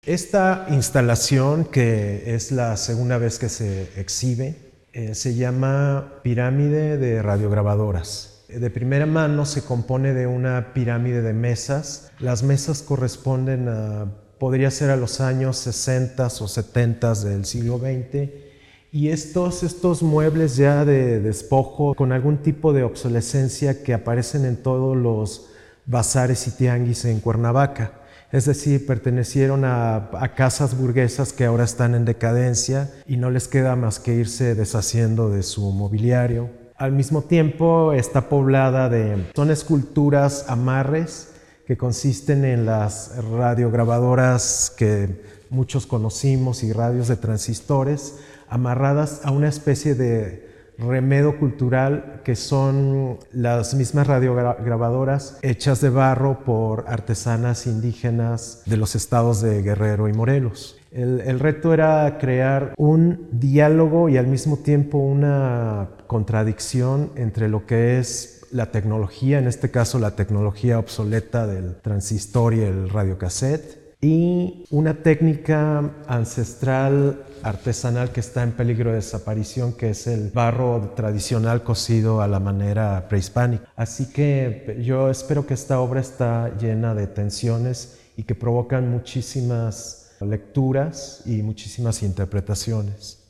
Esta instalación, que es la segunda vez que se exhibe, se llama Pirámide de Radiograbadoras. De primera mano se compone de una pirámide de mesas. Las mesas corresponden podría ser a los años 60 o 70 del siglo XX. Y estos muebles ya de despojo, con algún tipo de obsolescencia, que aparecen en todos los bazares y tianguis en Cuernavaca. Es decir, pertenecieron a casas burguesas que ahora están en decadencia y no les queda más que irse deshaciendo de su mobiliario. Al mismo tiempo está poblada son esculturas amarres que consisten en las radiograbadoras que muchos conocimos y radios de transistores, amarradas a una especie de remedo cultural, que son las mismas radiograbadoras hechas de barro por artesanas indígenas de los estados de Guerrero y Morelos. El reto era crear un diálogo y al mismo tiempo una contradicción entre lo que es la tecnología, en este caso la tecnología obsoleta del transistor y el radiocassette, y una técnica ancestral artesanal que está en peligro de desaparición, que es el barro tradicional cocido a la manera prehispánica. Así que yo espero que esta obra está llena de tensiones y que provocan muchísimas lecturas y muchísimas interpretaciones.